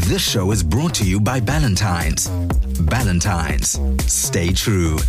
This show is brought to you by Ballantynes. Ballantynes. Stay true.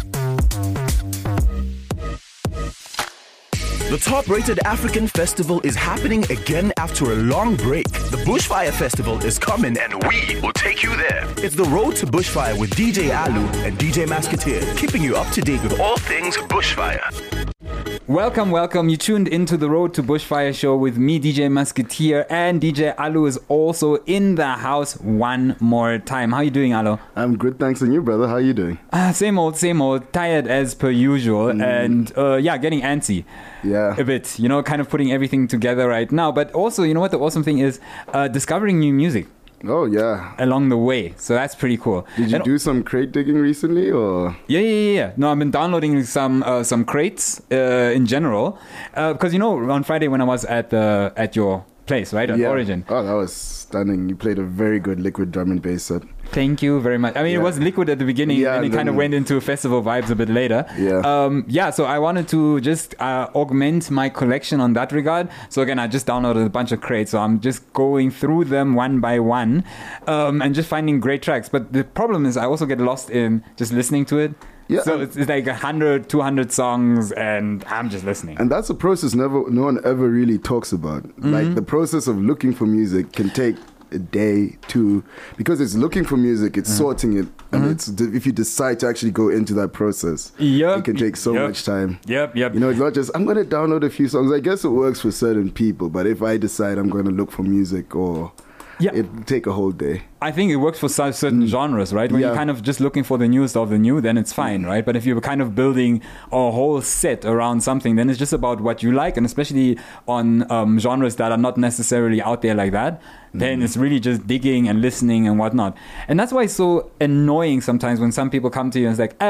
The top-rated African festival is happening again after a long break. The Bushfire Festival is coming and we will take you there. It's the Road to Bushfire with DJ Alu and DJ Musketeer, keeping you up to date with all things Bushfire. Welcome. You tuned into the Road to Bushfire show with me, DJ Musketeer, and DJ Alu is also in the house one more time. How you doing, Alu? I'm good, thanks. And you, brother? How you doing? Same old. Tired as per usual, and getting antsy. Yeah. A bit, kind of putting everything together right now. But also, you know what the awesome thing is? Discovering new music. Oh, yeah. Along the way. So that's pretty cool. Did you do some crate digging recently, or? Yeah. No, I've been downloading some crates in general. Because, on Friday when I was at your place, right? At Origin. Oh, that was stunning. You played a very good liquid drum and bass set. Thank you very much. I mean, It was liquid at the beginning, and it kind of went into festival vibes a bit later. Yeah. So I wanted to just augment my collection on that regard. So again, I just downloaded a bunch of crates. So I'm just going through them one by one and just finding great tracks. But the problem is I also get lost in just listening to it. Yeah, so it's like 100, 200 songs, and I'm just listening. And that's a process no one ever really talks about. Mm-hmm. Like, the process of looking for music can take a day, two, because it's looking for music, it's sorting it, and it's if you decide to actually go into that process, it can take so much time. Yep. It's not just, I'm going to download a few songs. I guess it works for certain people, but if I decide I'm going to look for music, or it'd take a whole day. I think it works for certain genres, right? When you're kind of just looking for the newest of the new, then it's fine, right? But if you're kind of building a whole set around something, then it's just about what you like, and especially on genres that are not necessarily out there like that, then it's really just digging and listening and whatnot. And that's why it's so annoying sometimes when some people come to you and it's like,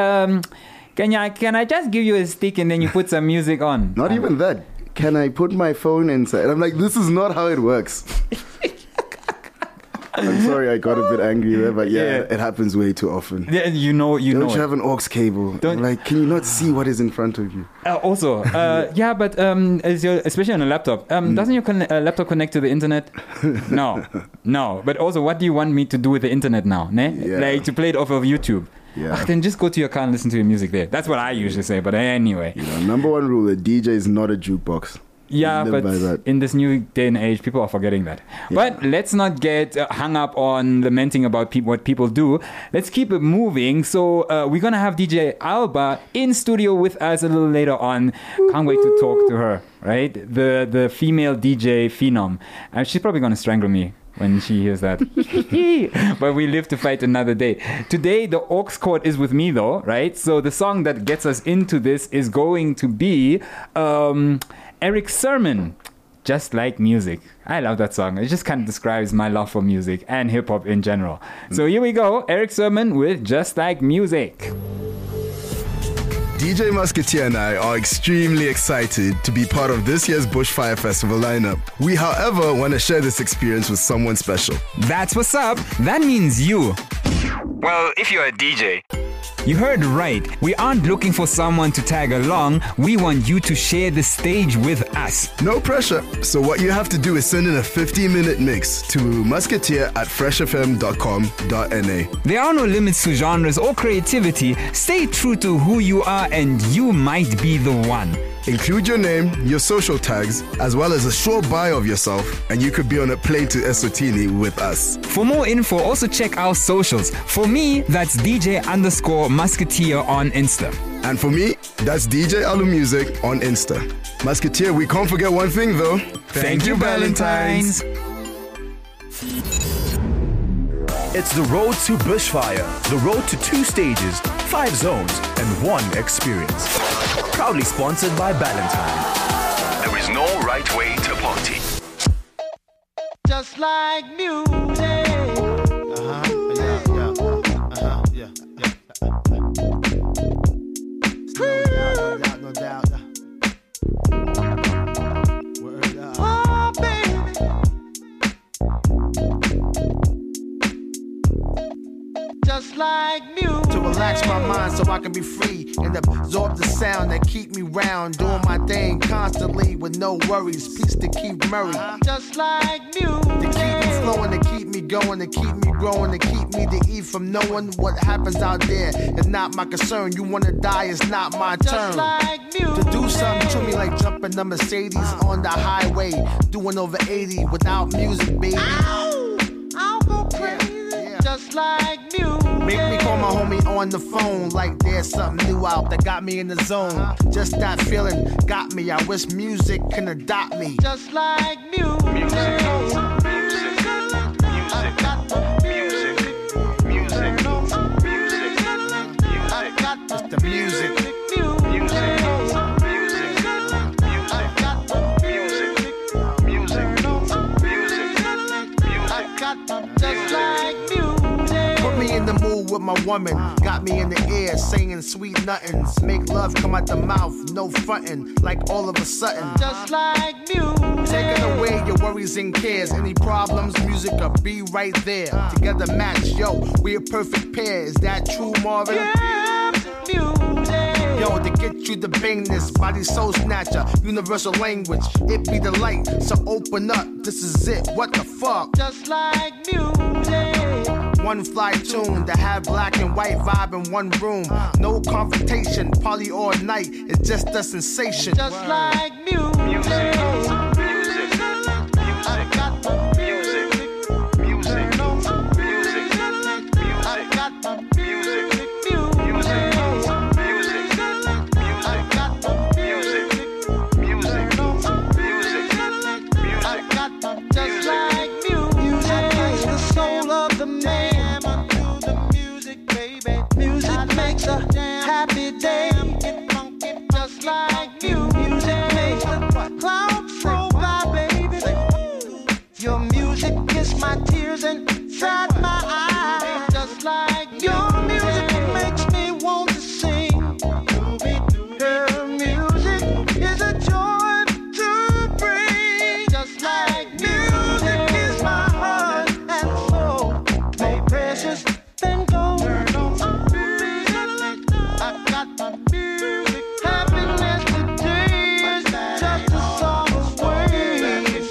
can I just give you a stick and then you put some music on? Not even that. Can I put my phone inside? And I'm like, this is not how it works. I'm sorry I got a bit angry there, but it happens way too often. Yeah, Don't you have an aux cable? Like, can you not see what is in front of you? But especially on a laptop, doesn't your laptop connect to the internet? No. But also, what do you want me to do with the internet now? Like to play it off of YouTube? Yeah. Then just go to your car and listen to your music there. That's what I usually say. But anyway, number one rule: a DJ is not a jukebox. Yeah, but in this new day and age, people are forgetting that. Yeah. But let's not get hung up on lamenting about what people do. Let's keep it moving. So we're going to have DJ Alba in studio with us a little later on. Can't wait to talk to her, right? The female DJ phenom. She's probably going to strangle me when she hears that. But we live to fight another day. Today, the aux chord is with me, though, right? So the song that gets us into this is going to be... Erick Sermon, Just Like Music. I love that song. It just kind of describes my love for music and hip-hop in general. So here we go, Erick Sermon with Just Like Music. DJ Musketeer and I are extremely excited to be part of this year's Bushfire Festival lineup. We, however, want to share this experience with someone special. That's what's up. That means you. Well, if you're a DJ. You heard right. We aren't looking for someone to tag along. We want you to share the stage with us. No pressure. So what you have to do is send in a 15-minute mix to musketeer@freshfm.com.na. There are no limits to genres or creativity. Stay true to who you are and you might be the one. Include your name, your social tags, as well as a short bio of yourself, and you could be on a plane to Eswatini with us. For more info, also check our socials. For me, that's DJ_Musketeer on Insta. And for me, that's DJ Alu Music on Insta. Musketeer, we can't forget one thing though. Thank you, Ballantynes. It's the Road to Bushfire, the road to 2 stages, 5 zones, and 1 experience. Proudly sponsored by Ballantyne. There is no right way to party. Just like music. No doubt. Oh, baby. Just like music. To relax my mind so I can be free and absorb the sound that keep me round, doing my thing constantly with no worries. Peace to Keith Murray. Just like music. To keep me flowing, to keep me going, to keep me growing, to keep me to eat from knowing what happens out there. It's not my concern. You wanna die, it's not my turn. Like to do something to me like jumping the Mercedes on the highway, doing over 80 without music, baby. I'll go crazy, just like music. Make me call my homie on the phone like there's something new out that got me in the zone. Just that feeling got me. I wish music can adopt me. Just like music. Music. It's the music. Just like music. Put me in the mood with my woman. Got me in the ear singing sweet nothings. Make love come out the mouth, no frontin'. Like all of a sudden. Just like music. Taking away your worries and cares. Any problems, music will be right there. Together match, yo, we a perfect pair. Is that true, Marvin? Yeah, music. Yo, to get you to bang this body soul snatcher, universal language, it be the light, so open up, this is it, what the fuck? Just like music. One fly tune to have black and white vibe in one room. No confrontation, party all night, it's just a sensation. Just like music. Happy day, get funky, just like you. Music makes the clouds flow by, baby. Your music kiss my tears inside my eyes, just like your music makes me want to sing. Her music is a joy to bring, just like music is my heart and soul, more precious than gold. I got my music, happiness today is just a song away.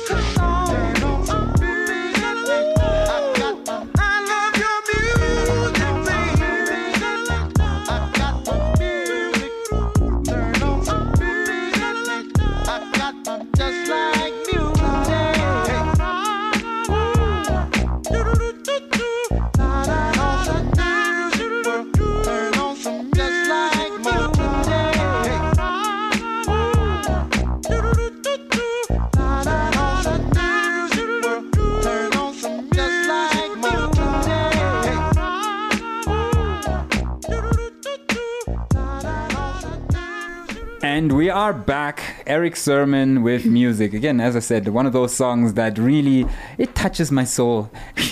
I love your music, baby. I got my music, turn on some music. I got my just like And we are back. Erick Sermon with music. Again, as I said, one of those songs that really, it touches my soul.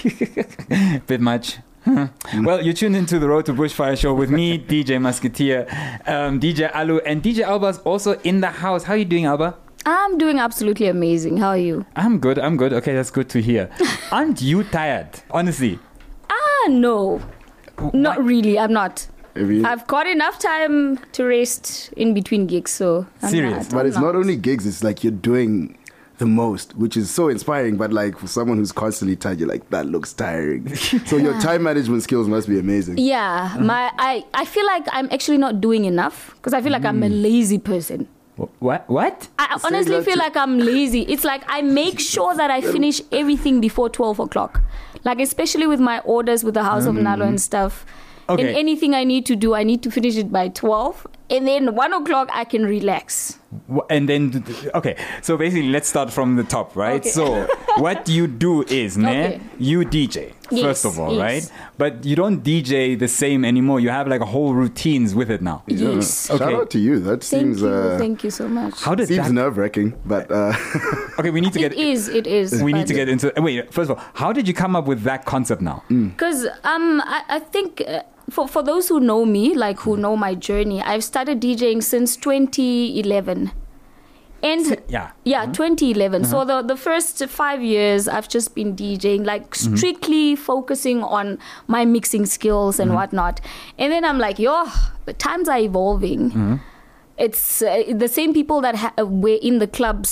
Bit much. Well, you're tuned into the Road to Bushfire show with me, DJ Musketeer, DJ Alu, and DJ Alba's also in the house. How are you doing, Alba? I'm doing absolutely amazing. How are you? I'm good. Okay, that's good to hear. Aren't you tired? Honestly. No. Not really. I'm not. I've got enough time to rest in between gigs, so I'm serious. But it's not only gigs, it's like you're doing the most, which is so inspiring. But like for someone who's constantly tired, you're like, that looks tiring. So your time management skills must be amazing. Yeah, I feel like I'm actually not doing enough because I feel like I'm a lazy person. What? I honestly feel like I'm lazy. It's like I make sure that I finish everything before 12 o'clock. Like especially with my orders with the House of Nalo and stuff. Okay. And anything I need to do, I need to finish it by 12. And then 1 o'clock, I can relax. And then, okay. So basically, let's start from the top, right? Okay. So what you do is, you DJ, first of all, right? But you don't DJ the same anymore. You have like a whole routines with it now. Yes. Okay. Shout out to you. That seems... Thank you so much. How does seems nerve-wracking, but... Okay, we need to get... It is. We need to get into... Wait, first of all, how did you come up with that concept now? Because I think... For those who know me, like who know my journey, I've started DJing since 2011. And 2011. So the first 5 years, I've just been DJing, like strictly focusing on my mixing skills and whatnot. And then I'm like, the times are evolving. It's the same people that were in the clubs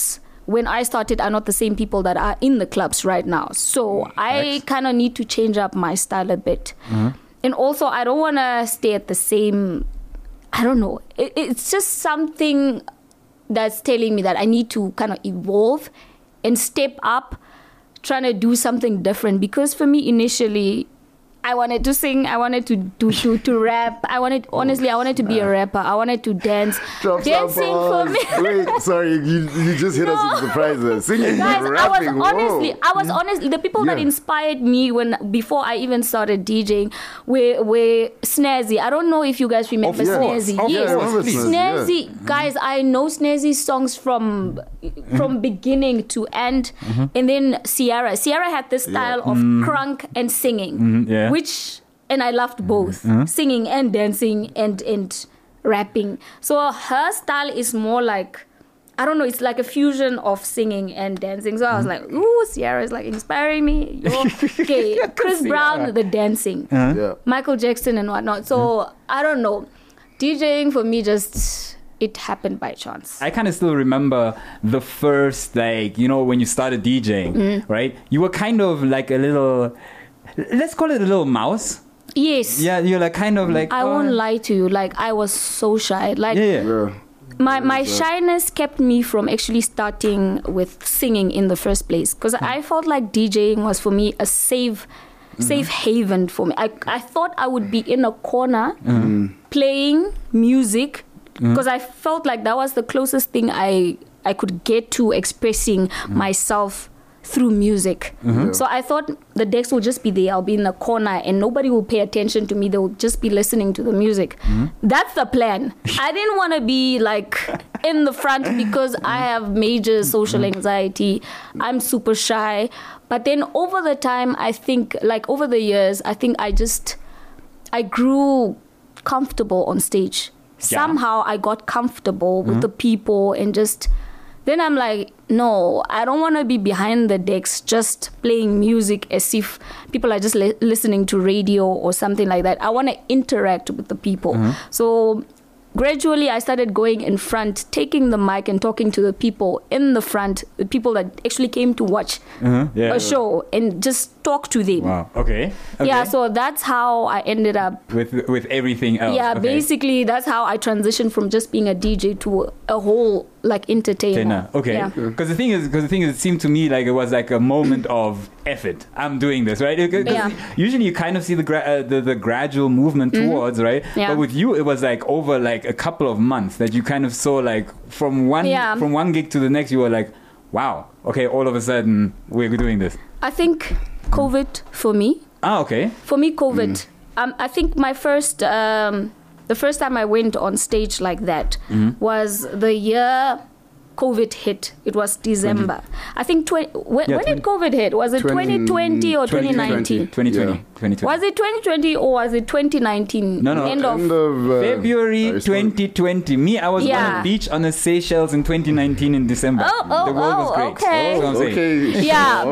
when I started are not the same people that are in the clubs right now. So I kind of need to change up my style a bit. And also, I don't want to stay at the same, I don't know. It's just something that's telling me that I need to kind of evolve and step up, trying to do something different. Because for me, initially, I wanted to sing. I wanted to rap. I wanted to be a rapper. I wanted to dance. Dancing for me. Wait, sorry, you just hit us with a surprise there. Singing, guys, rapping. I was honestly the people that inspired me before I even started DJing were Snazzy. I don't know if you guys remember Snazzy. Snazzy, guys. I know Snazzy's songs from beginning to end, and then Ciara. Ciara had this style of crunk and singing. And I loved both, singing and dancing and rapping. So her style is more like, I don't know, it's like a fusion of singing and dancing. So I was like, ooh, Ciara is like inspiring me. Okay, Chris Brown, the dancing, Michael Jackson and whatnot. So I don't know, DJing for me it happened by chance. I kind of still remember the first, when you started DJing, right? You were kind of like a little, let's call it a little mouse. Yes. Yeah, you're like kind of like... I won't lie to you. Like, I was so shy. Like, my shyness kept me from actually starting with singing in the first place. Because I felt like DJing was, for me, a safe haven for me. I thought I would be in a corner playing music. Because I felt like that was the closest thing I could get to expressing myself through music. So I thought the decks will just be there. I'll be in the corner and nobody will pay attention to me. They'll just be listening to the music. That's the plan. I didn't want to be like in the front because I have major social anxiety. I'm super shy. But then over the time, I think, like over the years, I think I grew comfortable on stage. Somehow I got comfortable with the people and then I'm like, no, I don't want to be behind the decks just playing music as if people are just listening to radio or something like that. I want to interact with the people. So gradually I started going in front, taking the mic and talking to the people in the front, the people that actually came to watch a show and just talk to them. Wow. Okay. Yeah, so that's how I ended up with everything else. Yeah, basically that's how I transitioned from just being a DJ to a whole like entertainer. Okay. Because the thing is, it seemed to me like it was like a moment of effort. I'm doing this, right? Usually you kind of see the gradual movement towards, right? Yeah. But with you, it was like over like a couple of months that you kind of saw like from one gig to the next, you were like, wow, okay, all of a sudden we're doing this. I think COVID for me. Okay. For me, COVID. I think my first, the first time I went on stage like that was the year COVID hit. It was December. I think when did COVID hit? Was it 2020 or 2019? 2020. Was it 2020 or was it 2019? No. End of February 2020. Me, I was on the beach on the Seychelles in 2019 in December. The world was great. Okay. Yeah,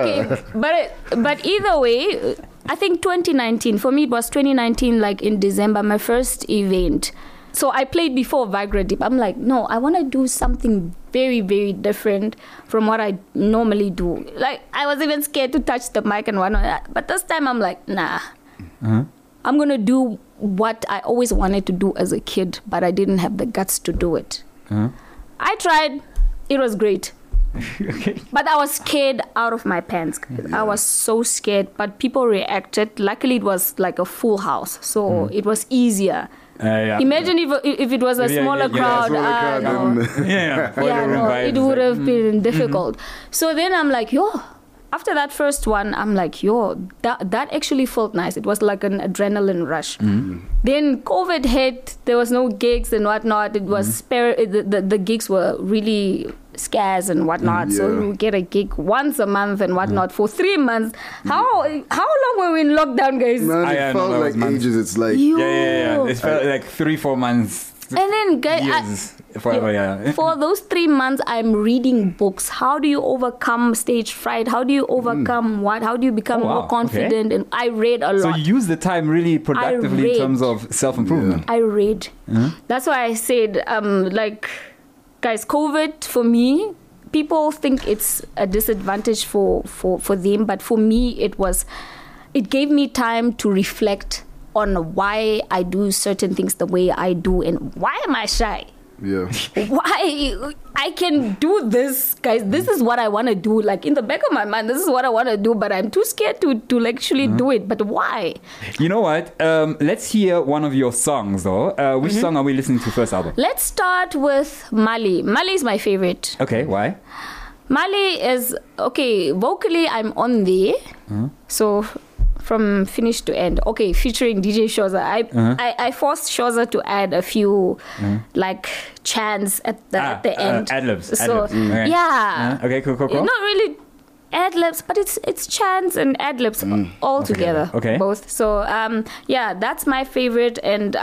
but either way, I think 2019. For me, it was 2019, like in December, my first event. So I played before Viagra Dip. I'm like, no, I want to do something very, very different from what I normally do. Like, I was even scared to touch the mic and whatnot. But this time I'm like, nah. I'm going to do what I always wanted to do as a kid, but I didn't have the guts to do it. I tried. It was great. But I was scared out of my pants. I was so scared. But people reacted. Luckily, it was like a full house. So it was easier. Imagine if it was a smaller crowd. It would have been difficult. So then I'm like, after that first one, I'm like, that actually felt nice. It was like an adrenaline rush. Then COVID hit. There was no gigs and whatnot. It was the gigs were really scarce and whatnot. So you would get a gig once a month and whatnot for 3 months. How long were we in lockdown, guys? Man, it felt like ages. It's like it felt like 3-4 months. And then, guys, for those 3 months, I'm reading books. How do you overcome stage fright? How do you overcome what? How do you become more confident? And I read a lot. So you use the time really productively in terms of self-improvement. I read. That's why I said, guys, COVID for me people think it's a disadvantage for them, but for me, it gave me time to reflect on why I do certain things the way I do and why am I shy? Yeah. Why I can do this, guys. This is what I want to do. Like in the back of my mind, this is what I want to do, but I'm too scared to actually do it. But why? You know what? Let's hear one of your songs, though. Which song are we listening to first, Alba? Let's start with Mali. Mali is my favorite. Okay, why? Mali is, okay, vocally I'm on there. So from finish to end. Okay, featuring DJ Shoza. I forced Shoza to add a few like chants at the end. Ad-libs. So Okay. yeah. Okay, cool. Not really ad-libs, but it's chants and ad-libs all together. Okay. Both. So yeah, that's my favorite, and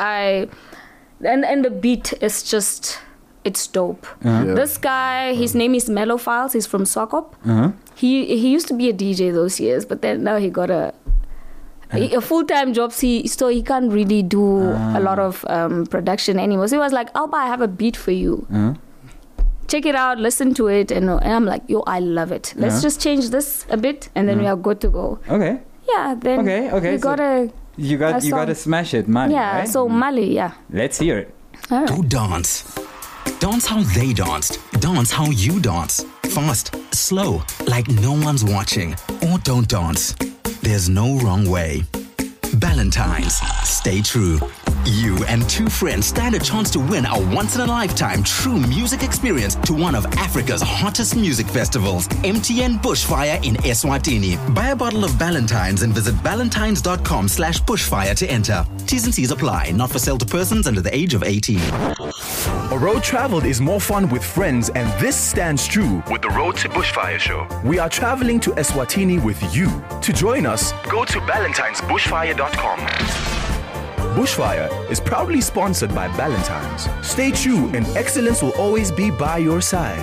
the beat is just, it's dope. This guy, his name is Mellowfiles. He's from Swakop. He used to be a DJ those years, but then now he got a full-time job, so he can't really do a lot of production anymore. So he was like, Alba, I have a beat for you. Check it out, listen to it. And I'm like, yo, I love it. Let's just change this a bit, and then we are good to go. Okay. Yeah, then Okay. You gotta smash it, Mali. Yeah, right? so Mali, yeah. Let's hear it. All right. Go dance. Dance how they danced. Dance how you dance. Fast, slow, like no one's watching. Or don't dance. There's no wrong way. Ballantines, stay true. You and two friends stand a chance to win a once-in-a-lifetime true music experience to one of Africa's hottest music festivals, MTN Bushfire in Eswatini. Buy a bottle of Ballantines and visit ballantines.com/bushfire to enter. T's and C's apply. Not for sale to persons under the age of 18. A road traveled is more fun with friends, and this stands true With the Road to Bushfire show. We are traveling to Eswatini with you. To join us, Go to ballantines.bushfire.com. Bushfire is proudly sponsored by Ballantines. Stay true, and excellence will always be by your side.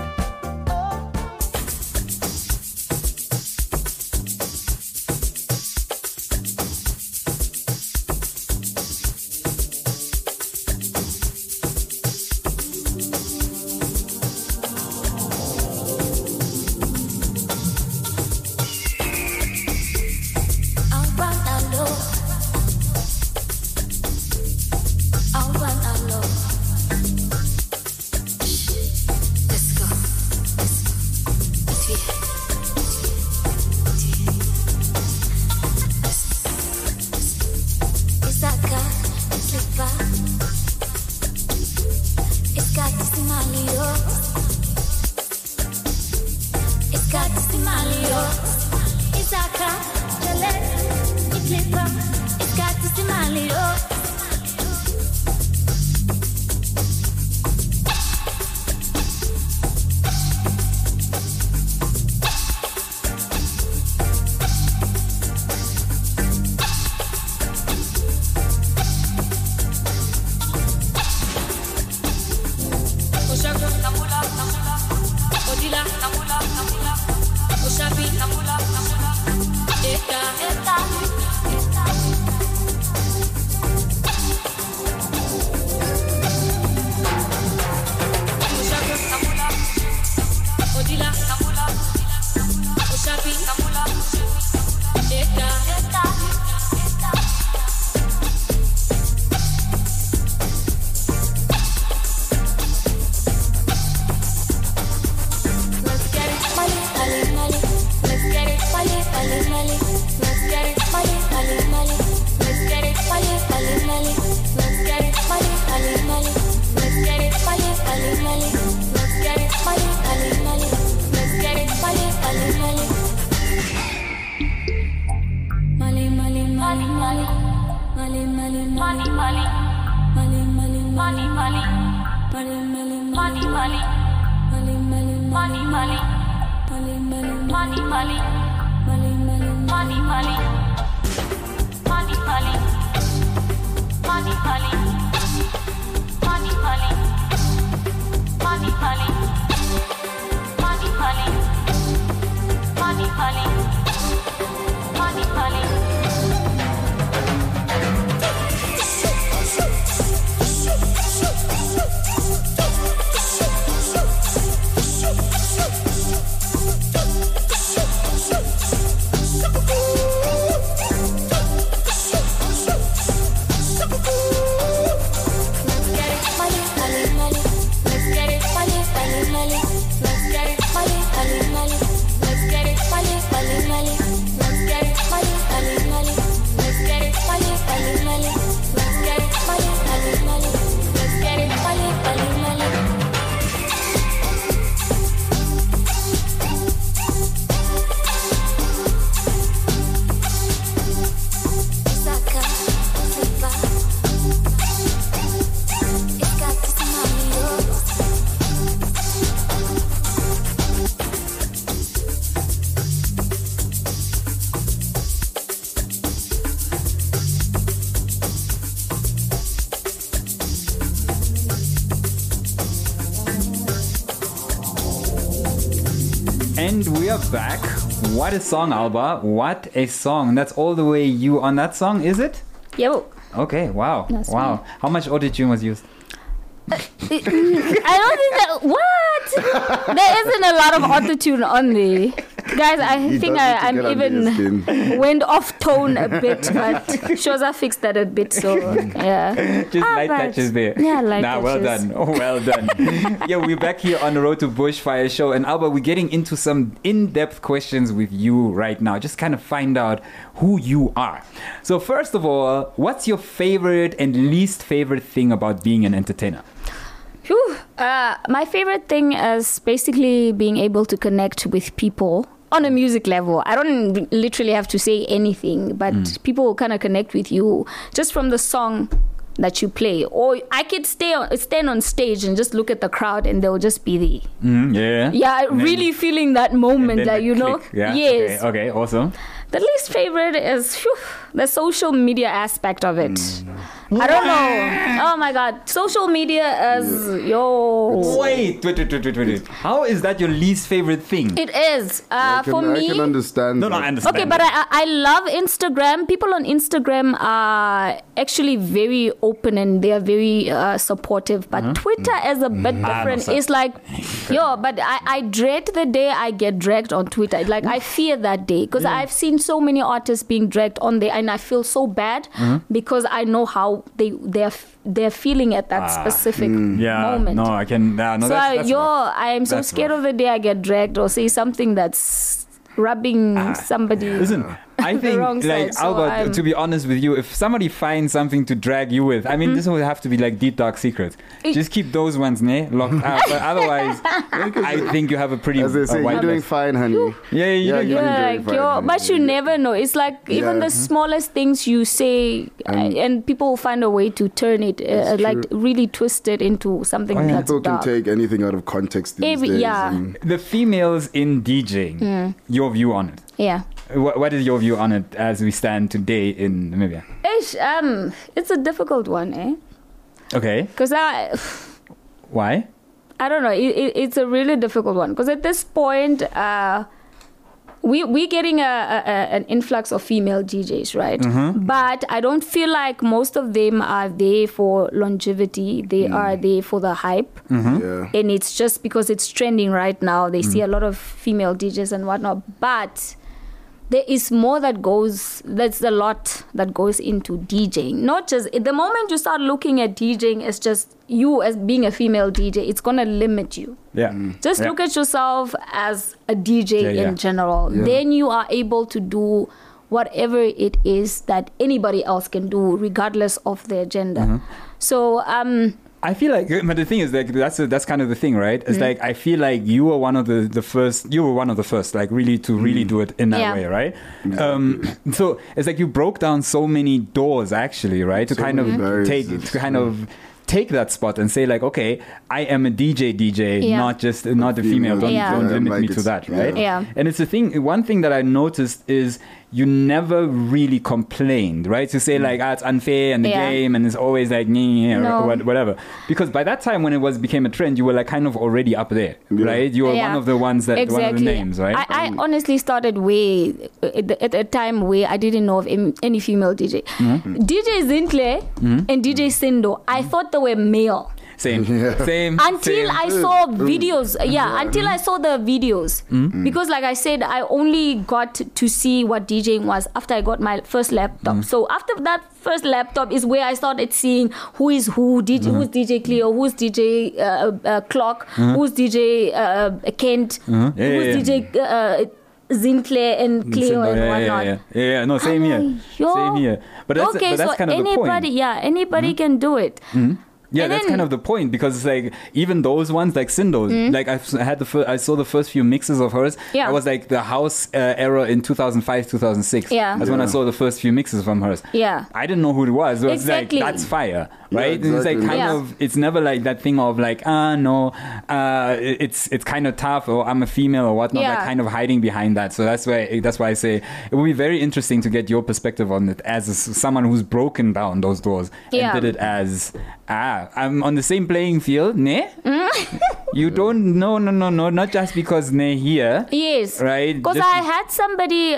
And we are back. What a song, Alba. What a song. That's all the way you on that song, is it? Yo. Okay, wow. That's wow. me. How much auto-tune was used? I don't think that. What? There isn't a lot of autotune on there. Guys, I think I'm even went off tone a bit, but Shoza fixed that a bit, so yeah. Just light touches there. Yeah, light touches. Well done. Oh, well done. Yeah, we're back here on the Road to Bushfire show. And Alba, we're getting into some in-depth questions with you right now. Just kind of find out who you are. So first of all, what's your favorite and least favorite thing about being an entertainer? My favorite thing is basically being able to connect with people on a music level. I don't literally have to say anything, but people will kind of connect with you just from the song that you play. Or I could stand on stage and just look at the crowd and they'll just be there. Yeah, really feeling that moment, like, you know. Yeah. Yes. Okay, awesome. The least favorite is the social media aspect of it. I don't know. Oh my God. Social media is, Wait. How is that your least favorite thing? It is. For me. I can understand. No, I understand. Okay, but I love Instagram. People on Instagram are actually very open and they are very supportive. But Twitter is a bit different. It's like, but I dread the day I get dragged on Twitter. Like, I fear that day because I've seen so many artists being dragged on there and I feel so bad because I know how they're feeling at that specific moment. No, I can. No, so that's I am so scared of the day I get dragged or say something that's rubbing somebody. Listen, I think, like, Albert, to be honest with you, if somebody finds something to drag you with, I mean, this would have to be like deep dark secrets. Just keep those ones, locked up. But otherwise, I think you have a pretty. As they say, you're doing fine, honey. You're doing fine. But you never know. It's like even the smallest things you say, and people will find a way to turn it, like really twist it into something that's people dark. Can take anything out of context these days. The females in DJing, your view on it. Yeah. What is your view on it as we stand today in Namibia? It's a difficult one, eh? Okay. Because why? I don't know. It's a really difficult one because at this point, we're getting an influx of female DJs, right? But I don't feel like most of them are there for longevity. They are there for the hype. And it's just because it's trending right now. They see a lot of female DJs and whatnot. But there is more that's a lot that goes into DJing. Not just, the moment you start looking at DJing as just you as being a female DJ, it's going to limit you. Just look at yourself as a DJ in general. Then you are able to do whatever it is that anybody else can do, regardless of their gender. So, I feel like, but the thing is, like, that's kind of the thing, right? It's like, I feel like you were one of the first, like, really do it in that way, right? So it's like you broke down so many doors, actually, right? To kind of take that spot and say, like, okay, I am a DJ, not a female. Don't limit me to that, right? And it's one thing that I noticed is you never really complained, right? To say like, it's unfair and the game, and it's always like, or whatever. Because by that time when it became a trend, you were like kind of already up there, right? You were one of the ones that, one of the names, right? I honestly started at a time where I didn't know of any female DJ. DJ Zintle and DJ Sindo, I thought they were male. Same. Until I saw videos. Until I saw the videos. Because like I said, I only got to see what DJing was after I got my first laptop. So after that first laptop is where I started seeing who is who, who's DJ Cleo, who's DJ Clock, who's DJ Kent, who's DJ Zintle and Cleo and whatnot. No, same here. Same here. But that's kind of the point. Anybody can do it. Yeah, that's kind of the point, because it's like even those ones like Sindo's, like I saw the first few mixes of hers. I was like the house era in 2005, 2006. That's when I saw the first few mixes from hers. I didn't know who it was. It was like, that's fire, right? And it's like kind of, it's never like that thing of like, it's kind of tough, or I'm a female or whatnot, like kind of hiding behind that. So that's why I say it would be very interesting to get your perspective on it as someone who's broken down those doors and did it as I'm on the same playing field, ne? You don't, no, not just because ne here. Yes. Right? Because I had somebody...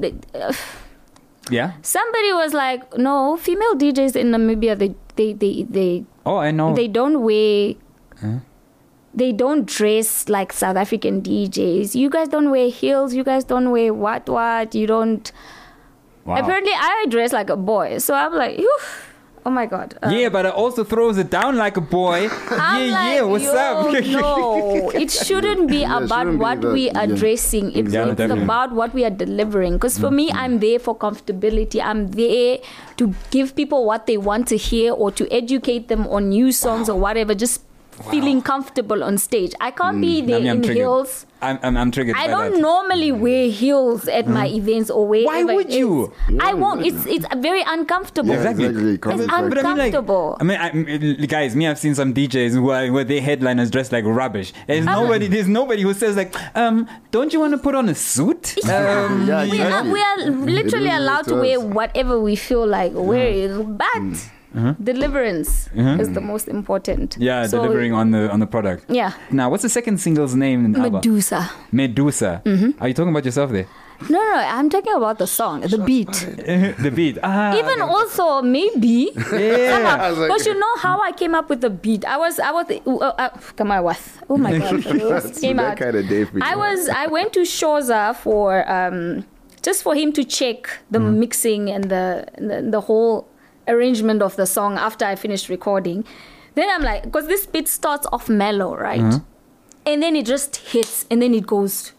yeah? Somebody was like, no, female DJs in Namibia, they oh, I know. They don't wear... They don't dress like South African DJs. You guys don't wear heels. You guys don't wear what. You don't... Wow. Apparently, I dress like a boy. So I'm like, Whew. Oh my God. Yeah, but it also throws it down like a boy. What's up? No, it shouldn't be about what we are dressing. It's about what we are delivering. Because for me, I'm there for comfortability. I'm there to give people what they want to hear or to educate them on new songs or whatever. Just feeling comfortable on stage. I can't be there in heels. I'm triggered. I don't normally wear heels at my events or wherever. Why would you? I won't. It's very uncomfortable. Yeah, exactly. It's uncomfortable. Guys, I've seen some DJs where their headliners dress like rubbish. There's nobody who says like, don't you want to put on a suit? We are literally allowed to wear whatever we feel like wearing, but. Deliverance is the most important. Yeah, so, delivering on the product. Yeah. Now, what's the second single's name in the album? Medusa. Are you talking about yourself there? No, I'm talking about the song, the beat. The beat. Even also maybe. Yeah. Because you know how I came up with the beat. I was. Come on, what? Oh my God! Came out. Kind of day for you. I went to Shoza for just for him to check the mixing and the whole arrangement of the song after I finished recording. Then I'm like, because this beat starts off mellow, right? And then it just hits, and then it goes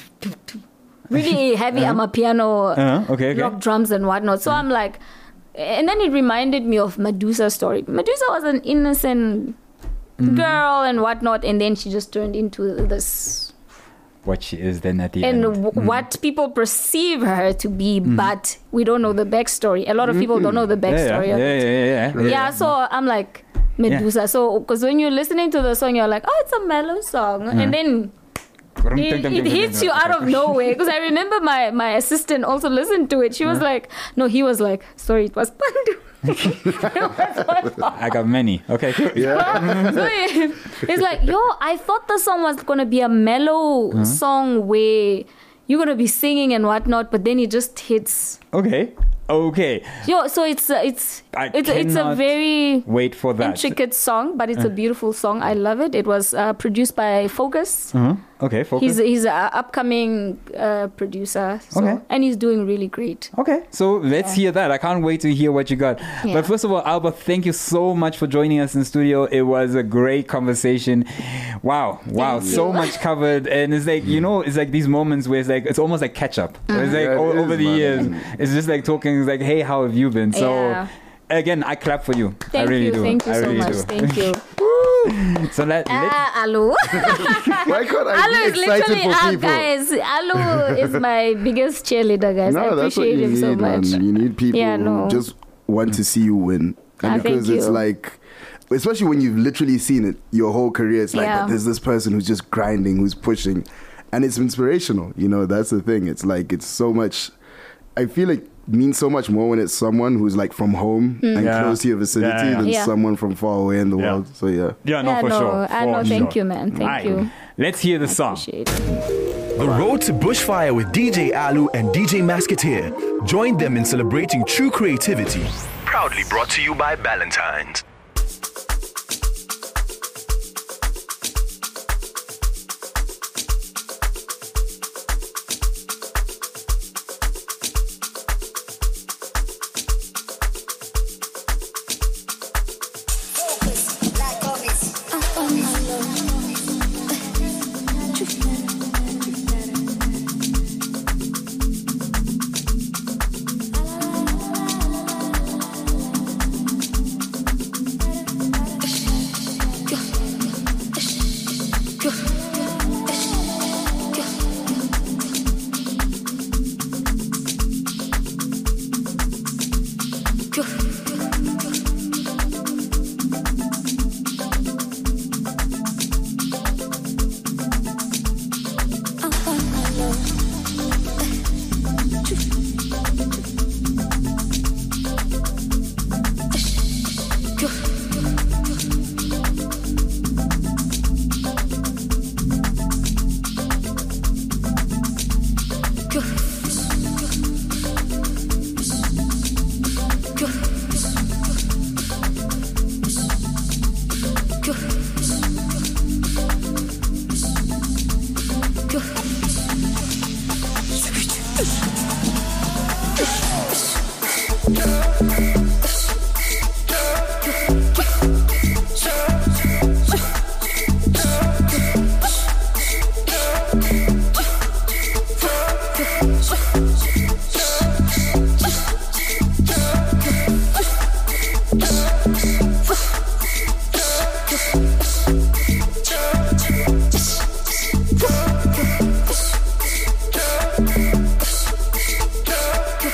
really heavy amapiano, rock drums and whatnot. So I'm like, and then it reminded me of Medusa's story. Medusa was an innocent girl and whatnot, and then she just turned into this... What she is then at the end. And what people perceive her to be, but we don't know the backstory. A lot of people don't know the backstory of it. Yeah, so I'm like, Medusa. Yeah. So, because when you're listening to the song, you're like, oh, it's a mellow song. And then it hits you out of nowhere. Because I remember my assistant also listened to it. She was like, no, he was like, sorry, it was Pandu. I got many. Okay. Yeah. So it's like, I thought the song was gonna be a mellow song where you're gonna be singing and whatnot, but then it just hits. Okay. So it's a very wait for that intricate song, but it's a beautiful song. I love it. It was produced by Focus. Okay, Focus. He's an upcoming producer. And he's doing really great. Okay, so let's hear that. I can't wait to hear what you got. Yeah. But first of all, Alba, thank you so much for joining us in studio. It was a great conversation. Wow, so much covered. And it's like, it's like these moments where it's almost like catch up. It's like over the years, it's just like talking. It's like, hey, how have you been? So again, I clap for you. I really do. Thank you so much. Thank you. So Alu. Why can't I be excited for people? Guys, Alu is my biggest cheerleader, guys. I appreciate him so much. You need people who just want to see you win. And because it's like, especially when you've literally seen it your whole career, it's like, but there's this person who's just grinding, who's pushing. And it's inspirational. That's the thing. It's like, it's so much, I feel like means so much more when it's someone who's like from home and close to your vicinity than someone from far away in the world. So sure. Thank you, man. Thank you. Let's hear the song. The Road to Bushfire with DJ Alu and DJ Masketeer. Join them in celebrating true creativity. Proudly brought to you by Ballantyne's.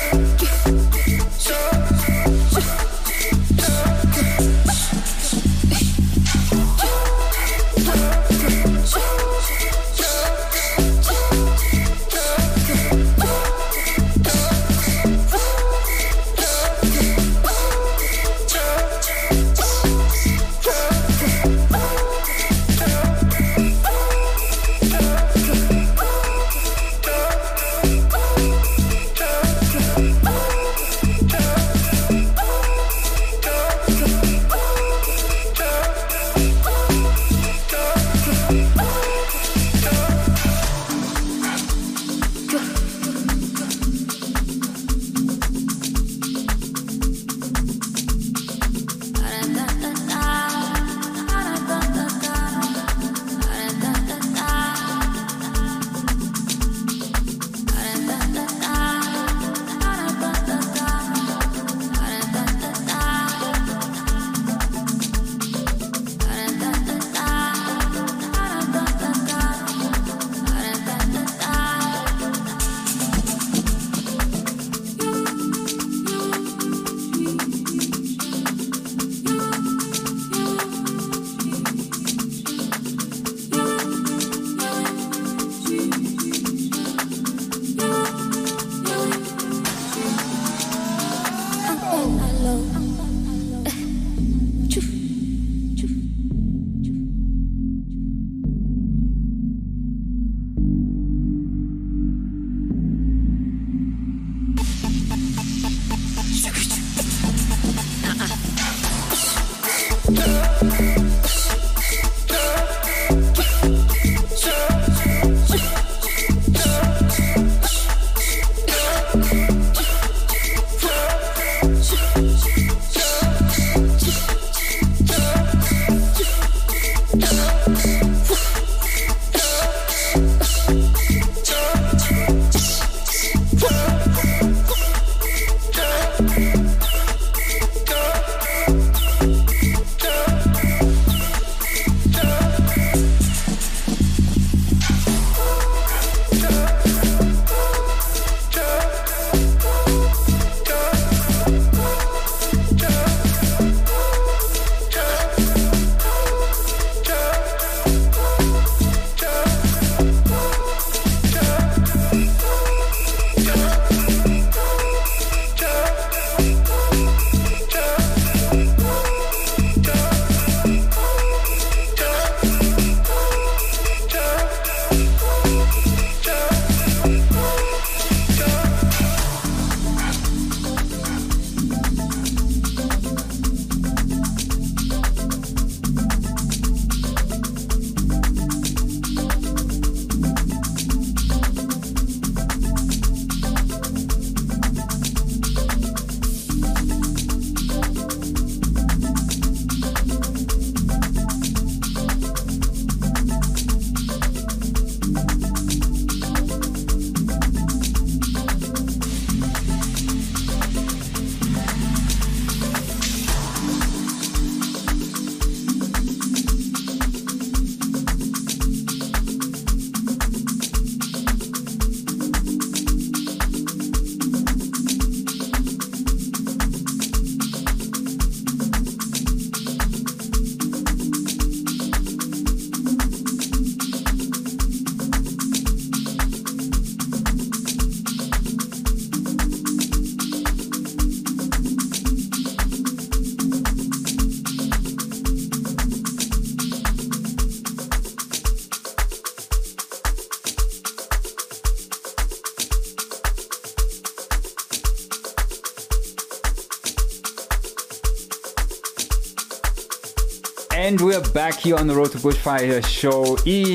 And we're back here on the Road to Bushfire show.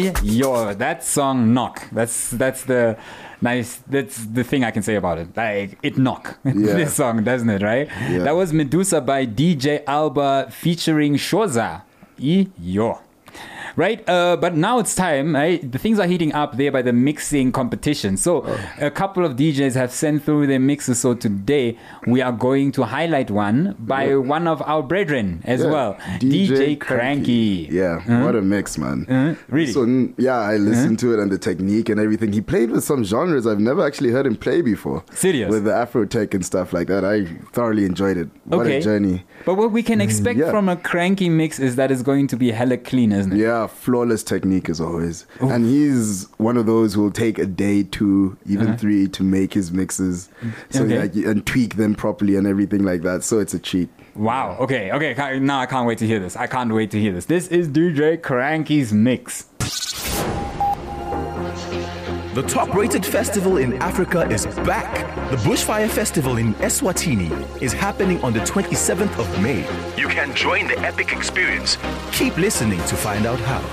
Yo, that song knock. That's the thing I can say about it. Like, it knock. Yeah. This song, doesn't it, right? Yeah. That was Medusa by DJ Alba featuring Shoza. Yo. right? But now it's time, right? The things are heating up there by the mixing competition. So a couple of DJs have sent through their mixes. So today we are going to highlight one by one of our brethren as well, DJ Cranky. Yeah, what a mix, man. Really? So I listened to it and the technique and everything. He played with some genres I've never actually heard him play before. Serious? With the Afro tech and stuff like that. I thoroughly enjoyed it. What a journey. But what we can expect from a Cranky mix is that it's going to be hella clean, isn't it? Yeah, flawless technique as always. Oof. And he's one of those who will take a day, 2, even 3 to make his mixes. So and tweak them properly and everything like that. So it's a cheat. Wow. Okay. Now I can't wait to hear this. This is DJ Cranky's mix. The top-rated festival in Africa is back. The Bushfire Festival in Eswatini is happening on the 27th of May. You can join the epic experience. Keep listening to find out how.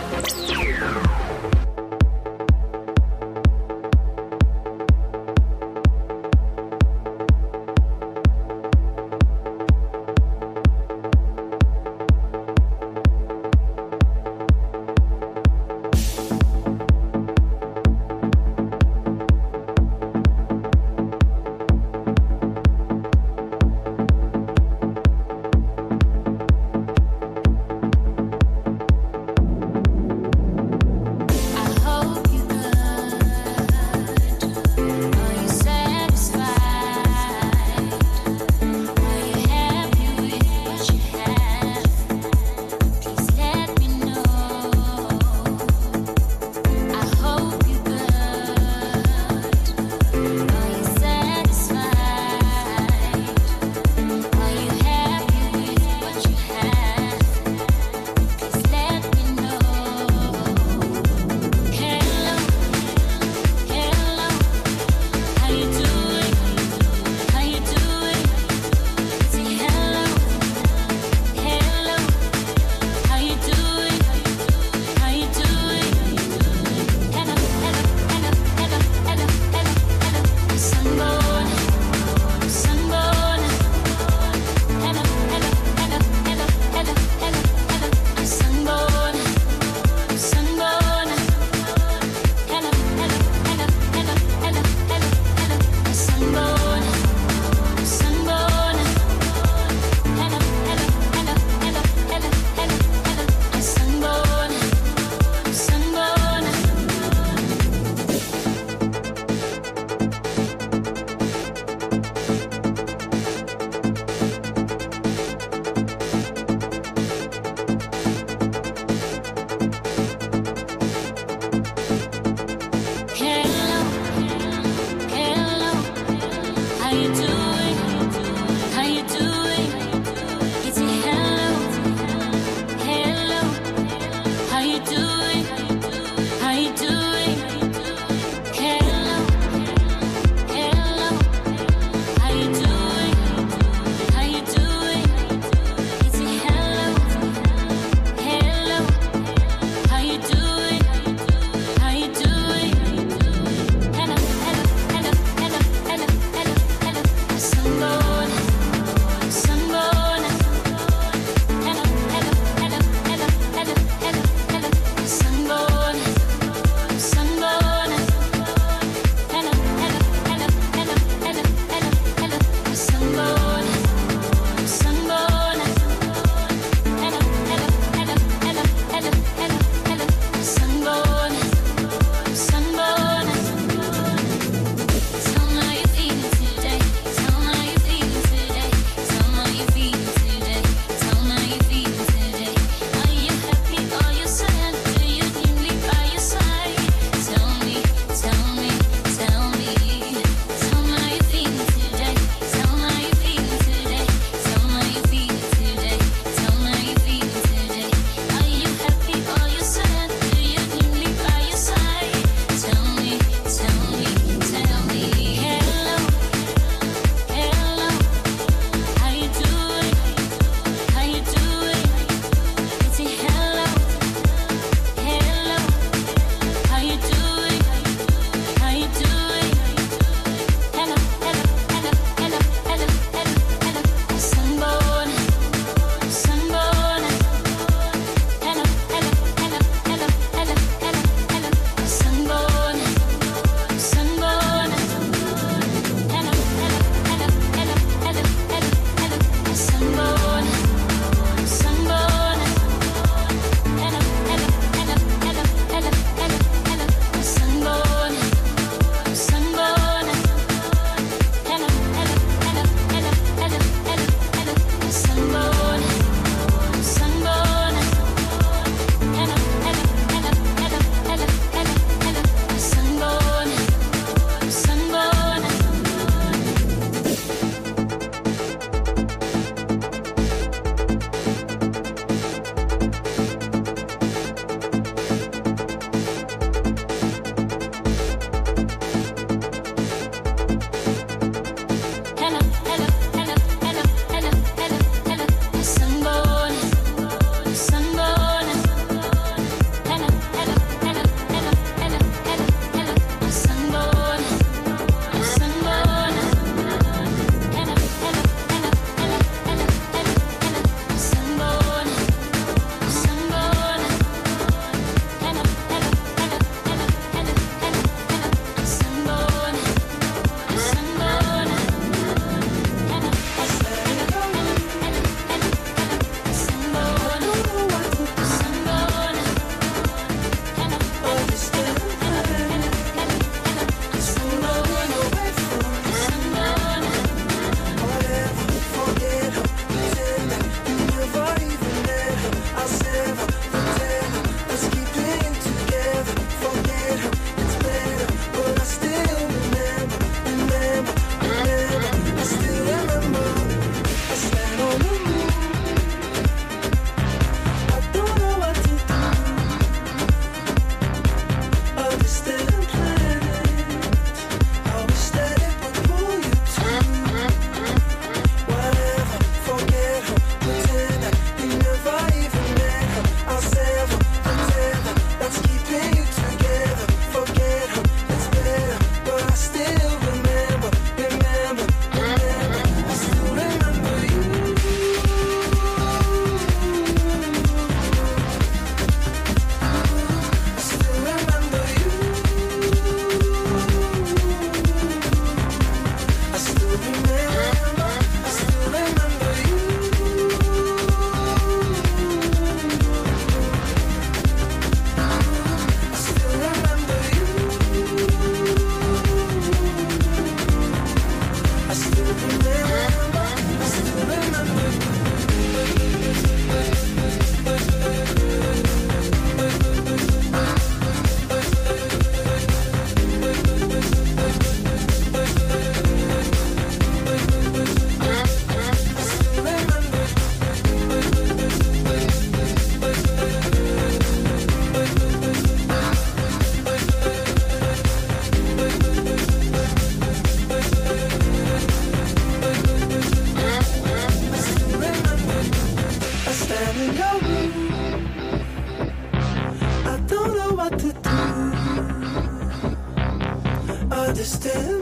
distant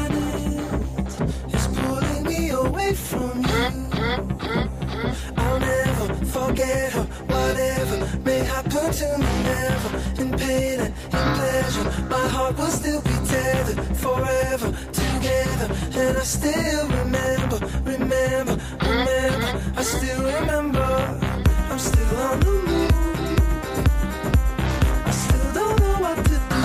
planet is pulling me away from you. I'll never forget her, whatever may happen to me, never. In pain and in pleasure, my heart will still be tethered forever together. And I still remember, I still remember. I'm still on the move, I still don't know what to do,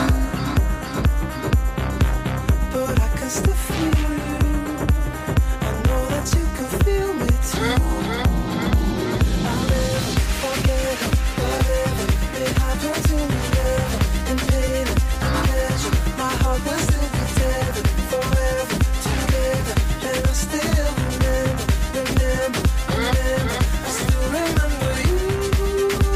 but I can still feel you. I know that you can feel me too. I'll never forget her, whatever may happen to me, never. In pain and pleasure, my heart will still be tethered forever together. And I still remember, I still remember you.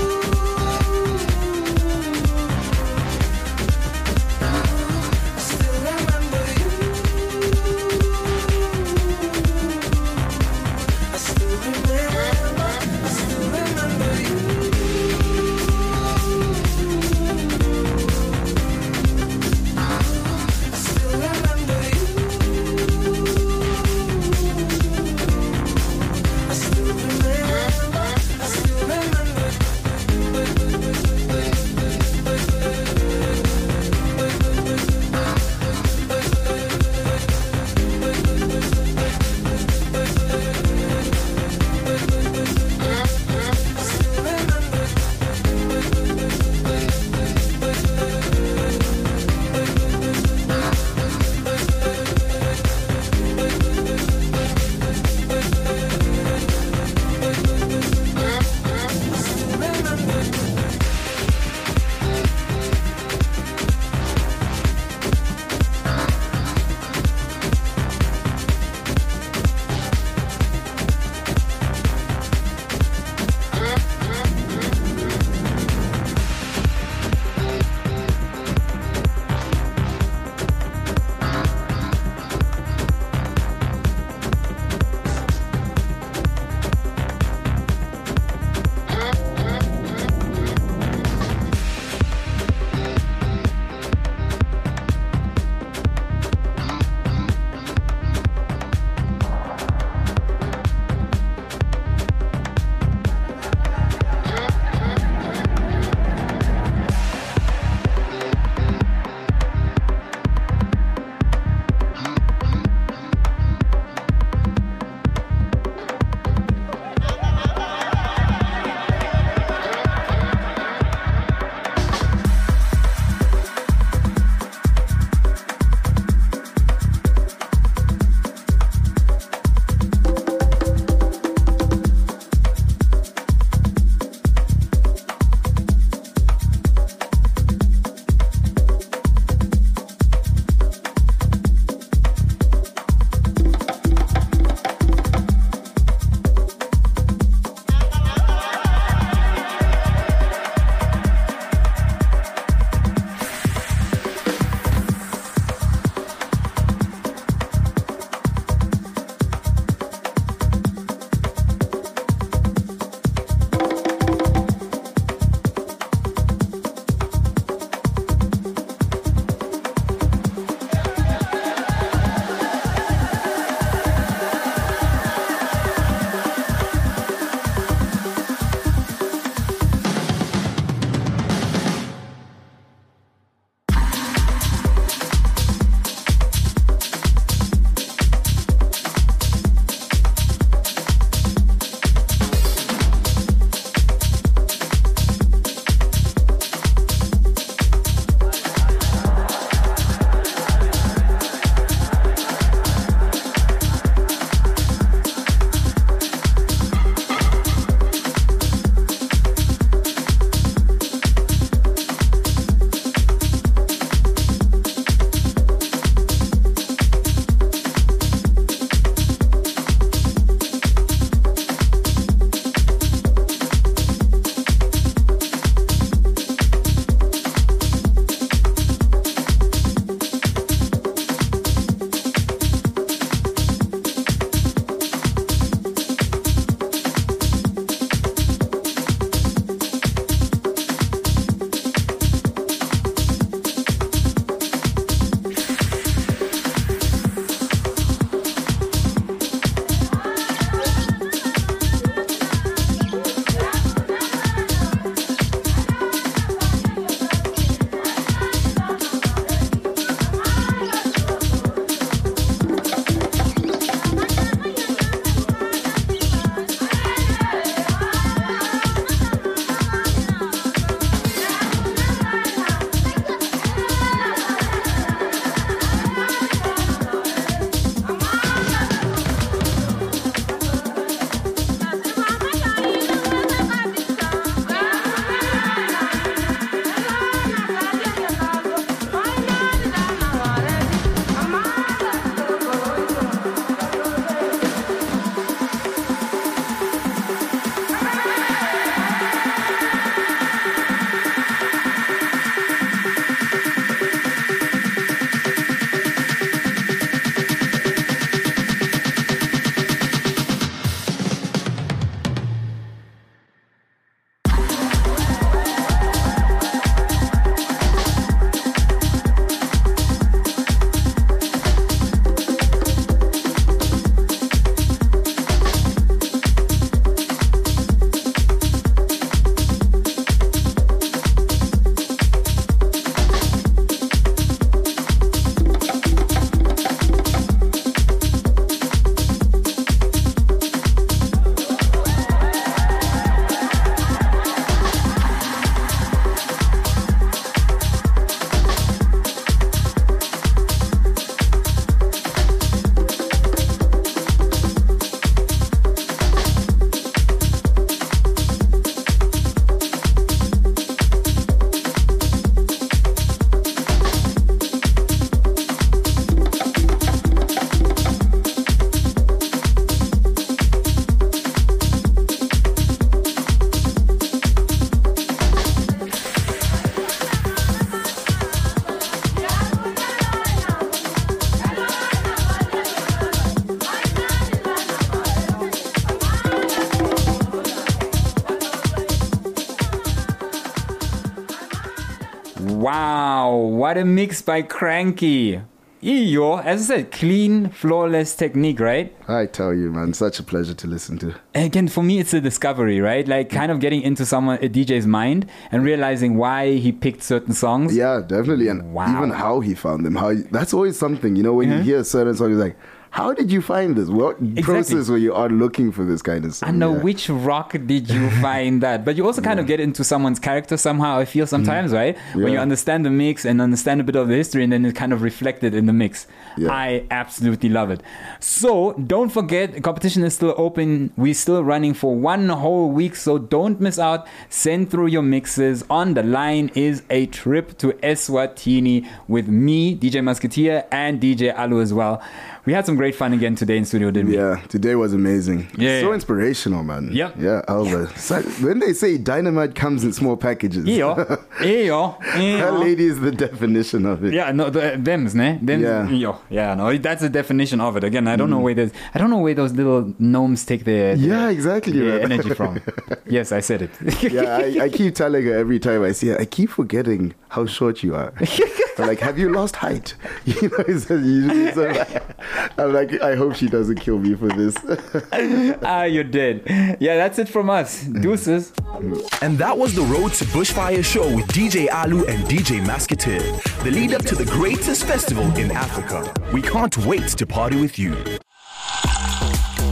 Wow, what a mix by Cranky. Yo, as I said, clean, flawless technique, right? I tell you, man, such a pleasure to listen to. And again, for me, it's a discovery, right? Like kind of getting into a DJ's mind and realizing why he picked certain songs. Yeah, definitely. And even how he found them. That's always something, you know, when you hear certain songs, you're like, how did you find this? What process were you on looking for this kind of stuff? I know which rock did you find that? But you also kind of get into someone's character somehow, I feel sometimes, right? Yeah. When you understand the mix and understand a bit of the history and then it's kind of reflected in the mix. Yeah. I absolutely love it. So don't forget, the competition is still open. We're still running for 1 whole week, so don't miss out. Send through your mixes. On the line is a trip to Eswatini with me, DJ Musketeer, and DJ Alu as well. We had some great fun again today in studio, didn't we? Yeah, today was amazing. Yeah, so inspirational, man. Yep. Yeah, Alba. So when they say dynamite comes in small packages. That lady is the definition of it. Yeah, no, them's, ne? Yeah, no, that's the definition of it. Again, I don't know where those little gnomes take their energy from. Yes, I said it. I keep telling her every time I see her, I keep forgetting how short you are. I'm like, have you lost height? You know, I'm like, I hope she doesn't kill me for this. You're dead. Yeah, that's it from us. Deuces. And that was the Road to Bushfire show with DJ Alu and DJ Musketeer, the lead up to the greatest festival in Africa. We can't wait to party with you.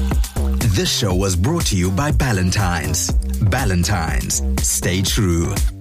This show was brought to you by Ballantyne's. Ballantyne's. Stay true.